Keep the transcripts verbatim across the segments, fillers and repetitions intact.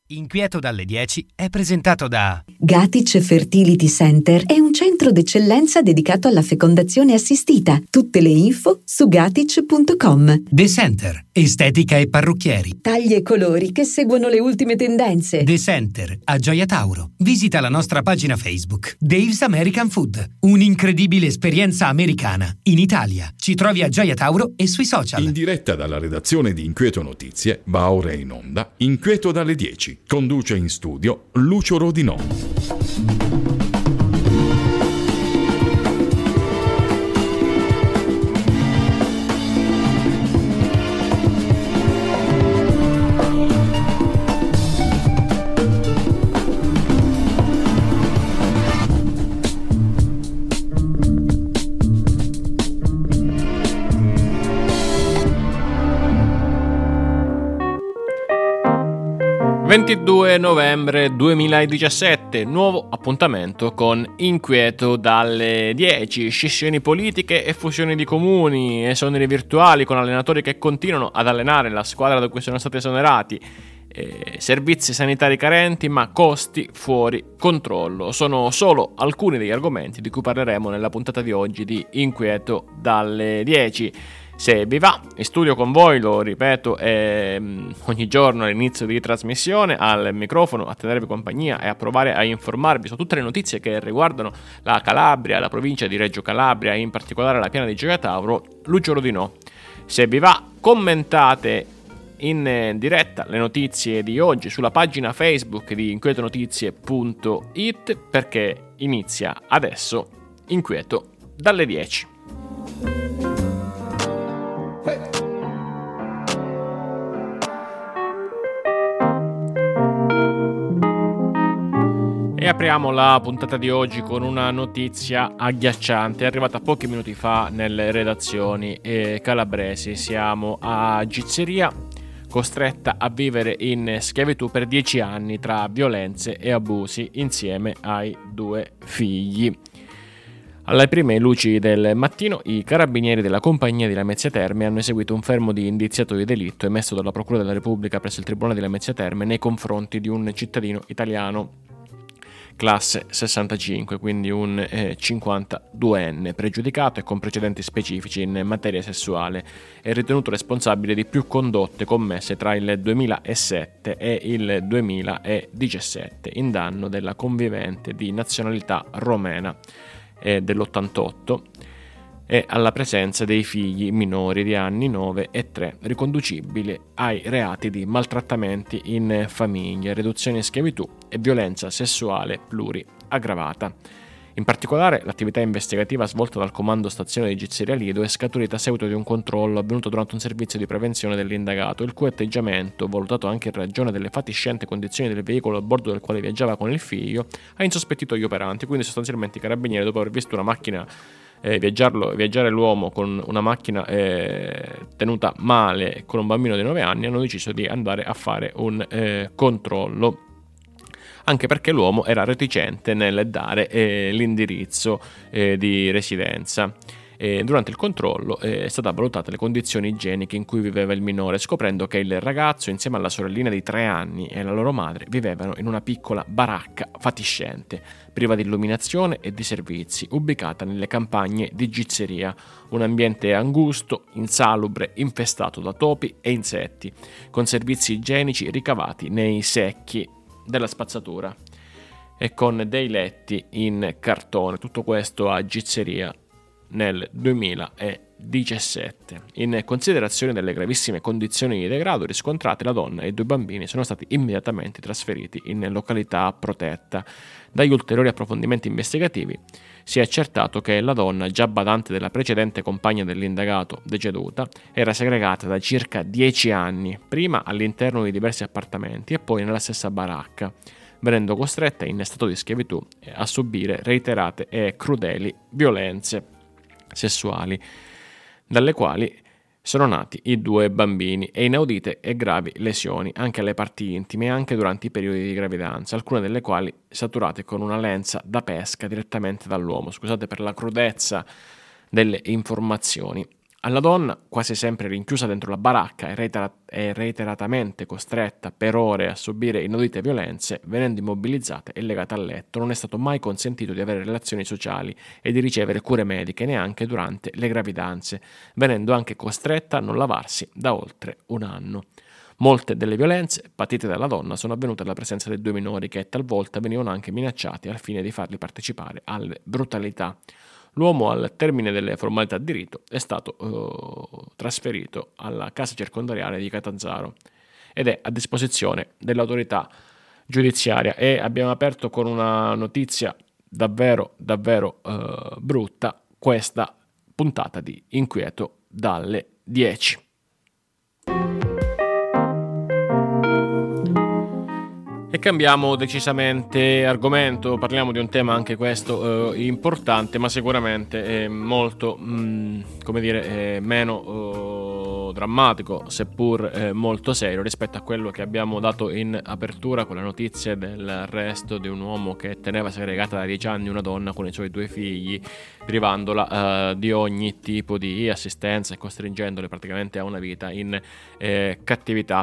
Inquieto dalle dieci è presentato da Gatic Fertility Center è un centro d'eccellenza dedicato alla fecondazione assistita. Tutte le info su gatic punto com. The Center, estetica e parrucchieri. Tagli e colori che seguono le ultime tendenze. The Center, a Gioia Tauro. Visita la nostra pagina Facebook. Dave's American Food, un'incredibile esperienza americana in Italia. Ci trovi a Gioia Tauro e sui social. In diretta dalla redazione di Inquieto Notizie, va ora in onda Inquieto dalle dieci. Conduce in studio Lucio Rodinò. ventidue novembre duemiladiciassette, nuovo appuntamento con Inquieto dalle dieci, scissioni politiche e fusioni di comuni, esoneri virtuali con allenatori che continuano ad allenare la squadra da cui sono stati esonerati, eh, servizi sanitari carenti ma costi fuori controllo. Sono solo alcuni degli argomenti di cui parleremo nella puntata di oggi di Inquieto dalle dieci. Se vi va, in studio con voi, lo ripeto, ehm, ogni giorno all'inizio di trasmissione, al microfono, a tenervi compagnia e a provare a informarvi su tutte le notizie che riguardano la Calabria, la provincia di Reggio Calabria e in particolare la piana di Gioia Tauro, Lucio Rodinò. Se vi va, commentate in diretta le notizie di oggi sulla pagina Facebook di inquietonotizie punto it, perché inizia adesso Inquieto dalle dieci. E apriamo la puntata di oggi con una notizia agghiacciante, è arrivata pochi minuti fa nelle redazioni eh, calabresi. Siamo a Gizzeria, costretta a vivere in schiavitù per dieci anni tra violenze e abusi insieme ai due figli. Alle prime luci del mattino, i carabinieri della compagnia di Lamezia Terme hanno eseguito un fermo di indiziato di delitto emesso dalla Procura della Repubblica presso il Tribunale di Lamezia Terme nei confronti di un cittadino italiano classe sessantacinque, quindi un eh, cinquantaduenne pregiudicato e con precedenti specifici in materia sessuale, è ritenuto responsabile di più condotte commesse tra il duemilasette e il duemiladiciassette in danno della convivente di nazionalità romena eh, dell'ottantotto e alla presenza dei figli minori di anni nove e tre, riconducibili ai reati di maltrattamenti in famiglia, riduzione in schiavitù e violenza sessuale pluriaggravata. In particolare, l'attività investigativa svolta dal Comando Stazione di Gizzeria Lido è scaturita a seguito di un controllo avvenuto durante un servizio di prevenzione dell'indagato, il cui atteggiamento, valutato anche in ragione delle fatiscenti condizioni del veicolo a bordo del quale viaggiava con il figlio, ha insospettito gli operanti. Quindi sostanzialmente i carabinieri, dopo aver visto una macchina Eh, viaggiarlo, viaggiare l'uomo con una macchina eh, tenuta male con un bambino di nove anni, hanno deciso di andare a fare un eh, controllo, anche perché l'uomo era reticente nel dare eh, l'indirizzo eh, di residenza. E durante il controllo eh, è stata valutata le condizioni igieniche in cui viveva il minore, scoprendo che il ragazzo insieme alla sorellina di tre anni e la loro madre vivevano in una piccola baracca fatiscente, priva di illuminazione e di servizi, ubicata nelle campagne di Gizzeria, un ambiente angusto, insalubre, infestato da topi e insetti, con servizi igienici ricavati nei secchi della spazzatura e con dei letti in cartone. Tutto questo a Gizzeria nel duemiladiciassette. In considerazione delle gravissime condizioni di degrado riscontrate, la donna e i due bambini sono stati immediatamente trasferiti in località protetta. Dagli ulteriori approfondimenti investigativi si è accertato che la donna, già badante della precedente compagna dell'indagato deceduta, era segregata da circa dieci anni, prima all'interno di diversi appartamenti e poi nella stessa baracca, venendo costretta in stato di schiavitù a subire reiterate e crudeli violenze sessuali, dalle quali sono nati i due bambini, e inaudite e gravi lesioni anche alle parti intime, anche durante i periodi di gravidanza, alcune delle quali saturate con una lenza da pesca direttamente dall'uomo. Scusate per la crudezza delle informazioni. alla donna, quasi sempre rinchiusa dentro la baracca e, reitera- e reiteratamente costretta per ore a subire inaudite violenze, venendo immobilizzata e legata al letto, non è stato mai consentito di avere relazioni sociali e di ricevere cure mediche neanche durante le gravidanze, venendo anche costretta a non lavarsi da oltre un anno. Molte delle violenze patite dalla donna sono avvenute alla presenza dei due minori che talvolta venivano anche minacciati al fine di farli partecipare alle brutalità. L'uomo, al termine delle formalità di rito, è stato uh, trasferito alla casa circondariale di Catanzaro ed è a disposizione dell'autorità giudiziaria. E abbiamo aperto con una notizia davvero, davvero uh, brutta questa puntata di Inquieto dalle dieci. E cambiamo decisamente argomento, parliamo di un tema anche questo eh, importante, ma sicuramente eh, molto, mh, come dire, eh, meno eh, drammatico, seppur eh, molto serio rispetto a quello che abbiamo dato in apertura con la notizia dell'arresto di un uomo che teneva segregata da dieci anni una donna con i suoi due figli, privandola eh, di ogni tipo di assistenza e costringendole praticamente a una vita in eh, cattività.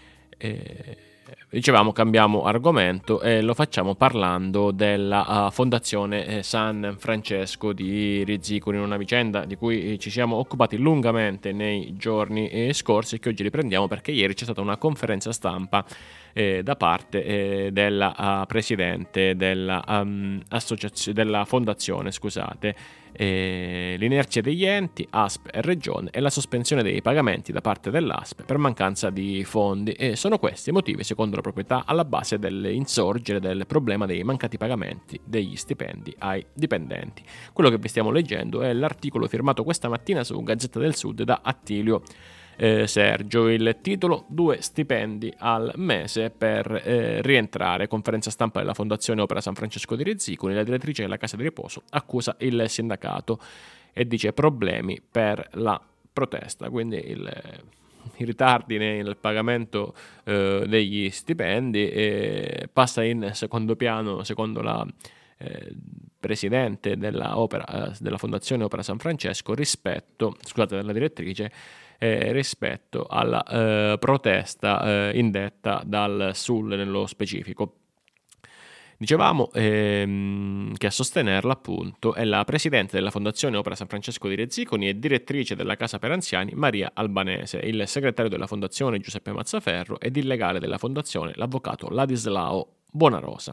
Eh, Dicevamo, cambiamo argomento e lo facciamo parlando della uh, Fondazione San Francesco di Rizziconi, una vicenda di cui ci siamo occupati lungamente nei giorni eh, scorsi e che oggi riprendiamo perché ieri c'è stata una conferenza stampa eh, da parte eh, della uh, presidente della, um, associazio- della fondazione, scusate, eh, l'inerzia degli enti, A S P e Regione e la sospensione dei pagamenti da parte dell'A S P per mancanza di fondi, e sono questi i motivi, secondo la proprietà, alla base dell'insorgere del problema dei mancati pagamenti degli stipendi ai dipendenti. Quello che vi stiamo leggendo è l'articolo firmato questa mattina su Gazzetta del Sud da Attilio Eh, Sergio. Il titolo: due stipendi al mese per eh, rientrare. Conferenza stampa della Fondazione Opera San Francesco di Rizziconi. La direttrice della Casa di Riposo accusa il sindacato e dice problemi per la protesta, quindi il, i ritardi nel pagamento eh, degli stipendi eh, passa in secondo piano, secondo la eh, presidente della, opera, eh, della Fondazione Opera San Francesco, rispetto, scusate, della direttrice, Eh, rispetto alla eh, protesta eh, indetta dal S U L nello specifico. Dicevamo ehm, che a sostenerla appunto è la presidente della Fondazione Opera San Francesco di Rizziconi e direttrice della Casa per Anziani Maria Albanese, il segretario della Fondazione Giuseppe Mazzaferro ed il legale della Fondazione l'avvocato Ladislao Bonarosa.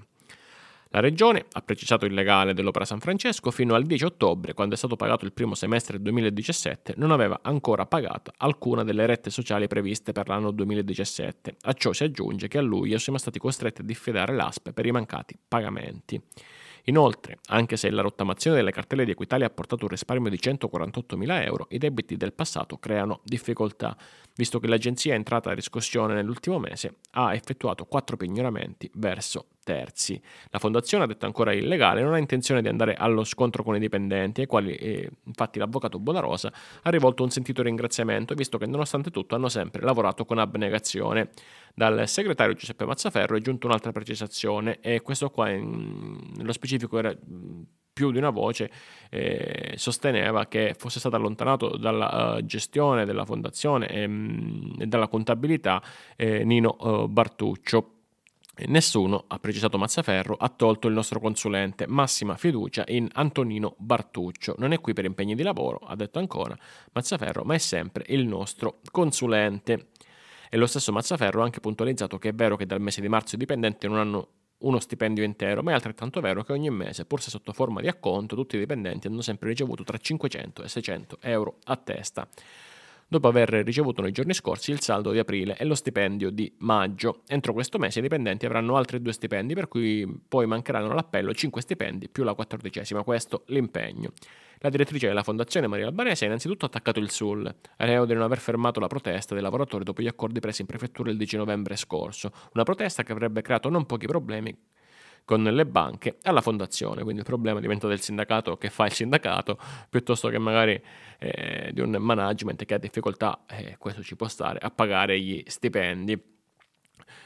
La Regione ha precisato il legale dell'Opera San Francesco fino al dieci ottobre, quando è stato pagato il primo semestre duemiladiciassette, non aveva ancora pagato alcuna delle rette sociali previste per l'anno duemiladiciassette. A ciò si aggiunge che a luglio siamo stati costretti a diffidare l'A S P per i mancati pagamenti. Inoltre, anche se la rottamazione delle cartelle di Equitalia ha portato un risparmio di centoquarantottomila euro, i debiti del passato creano difficoltà, visto che l'agenzia è entrata a riscossione nell'ultimo mese, ha effettuato quattro pignoramenti verso terzi. La fondazione, ha detto ancora il legale, non ha intenzione di andare allo scontro con i dipendenti, ai quali eh, infatti l'avvocato Bonarosa ha rivolto un sentito ringraziamento, visto che nonostante tutto hanno sempre lavorato con abnegazione. Dal segretario Giuseppe Mazzaferro è giunta un'altra precisazione, e questo qua in, nello specifico era più di una voce, eh, sosteneva che fosse stato allontanato dalla uh, gestione della fondazione e, mh, e dalla contabilità eh, Nino uh, Bartuccio. E nessuno, ha precisato Mazzaferro, ha tolto il nostro consulente, massima fiducia in Antonino Bartuccio. Non è qui per impegni di lavoro, ha detto ancora Mazzaferro, ma è sempre il nostro consulente. E lo stesso Mazzaferro ha anche puntualizzato che è vero che dal mese di marzo i dipendenti non hanno uno stipendio intero, ma è altrettanto vero che ogni mese, pur se sotto forma di acconto, tutti i dipendenti hanno sempre ricevuto tra cinquecento e seicento euro a testa, dopo aver ricevuto nei giorni scorsi il saldo di aprile e lo stipendio di maggio. Entro questo mese i dipendenti avranno altri due stipendi, per cui poi mancheranno all'appello cinque stipendi più la quattordicesima, questo l'impegno. La direttrice della Fondazione Maria Albanese ha innanzitutto attaccato il S U L, reo di non aver fermato la protesta dei lavoratori dopo gli accordi presi in prefettura il dieci novembre scorso, una protesta che avrebbe creato non pochi problemi con le banche alla fondazione, quindi il problema diventa del sindacato che fa il sindacato, piuttosto che magari eh, di un management che ha difficoltà, eh, questo ci può stare, a pagare gli stipendi.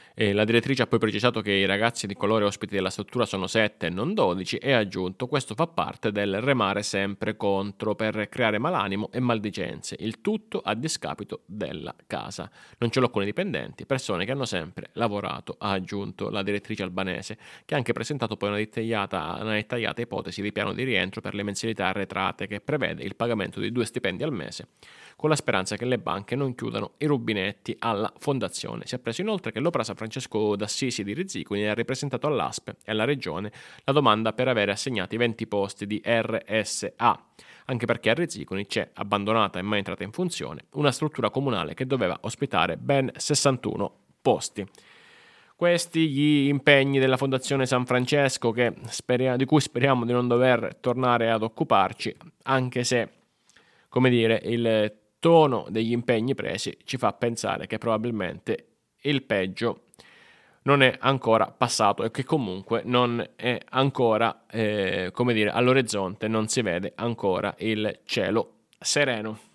E la direttrice ha poi precisato che i ragazzi di colore ospiti della struttura sono sette e non dodici e ha aggiunto: questo fa parte del remare sempre contro per creare malanimo e maldicenze, il tutto a discapito della casa. Non ce l'ho con i dipendenti, persone che hanno sempre lavorato, ha aggiunto la direttrice albanese, che ha anche presentato poi una dettagliata, una dettagliata ipotesi di piano di rientro per le mensilità arretrate che prevede il pagamento di due stipendi al mese, con la speranza che le banche non chiudano i rubinetti alla fondazione. Si è preso inoltre che l'Opera San Francesco d'Assisi di Rizziconi ha ripresentato all'A S P e alla Regione la domanda per avere assegnati venti posti di R S A, anche perché a Rizziconi c'è, abbandonata e mai entrata in funzione, una struttura comunale che doveva ospitare ben sessantuno posti. Questi gli impegni della Fondazione San Francesco che speriamo, di cui speriamo di non dover tornare ad occuparci, anche se, come dire, il tono degli impegni presi ci fa pensare che probabilmente il peggio non è ancora passato e che comunque non è ancora, eh, come dire, all'orizzonte non si vede ancora il cielo sereno.